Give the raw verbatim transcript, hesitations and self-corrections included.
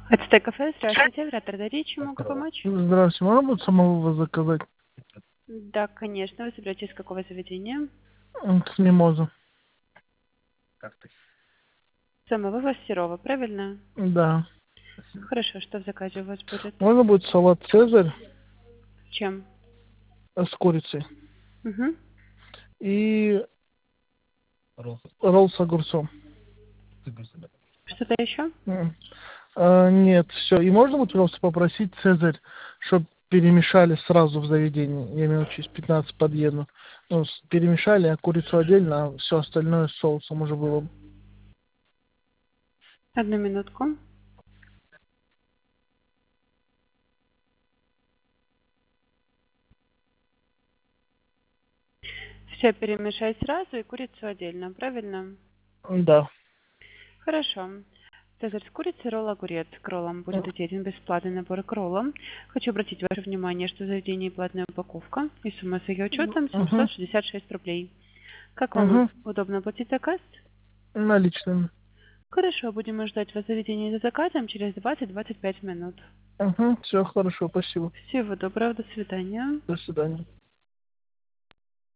Ацтек кафе, здравствуйте, оператор Дарья, чем могу помочь? Здравствуйте, можно будет самовывоз заказать? Да, конечно, вы собираетесь из какого заведения? М, С мимоза. Самовывоз Серова, правильно? Да. Хорошо, что в заказе у вас будет? Можно будет салат «Цезарь» Чем? э, с курицей Угу. и ролл с огурцом. Что-то еще? М. А, нет, все. И можно будет просто попросить «Цезарь», чтобы перемешали сразу в заведении. Я имею в виду, через пятнадцать подъеду. Ну, с- перемешали, а курицу отдельно, а все остальное с соусом уже было бы. Одну минутку. Все перемешать сразу и курицу отдельно, правильно? Да. Хорошо. Цезарь с курицей, ролл огурец. К роллам будет отдельно бесплатный набор к роллам. Хочу обратить ваше внимание, что в заведении платная упаковка и сумма с ее учетом Угу. семьсот шестьдесят шесть рублей. Как вам Угу. удобно оплатить заказ? Наличными. Хорошо, будем ждать вас в заведении за заказом через двадцать-двадцать пять минут. Угу. Все хорошо, спасибо. Всего доброго, до свидания. До свидания.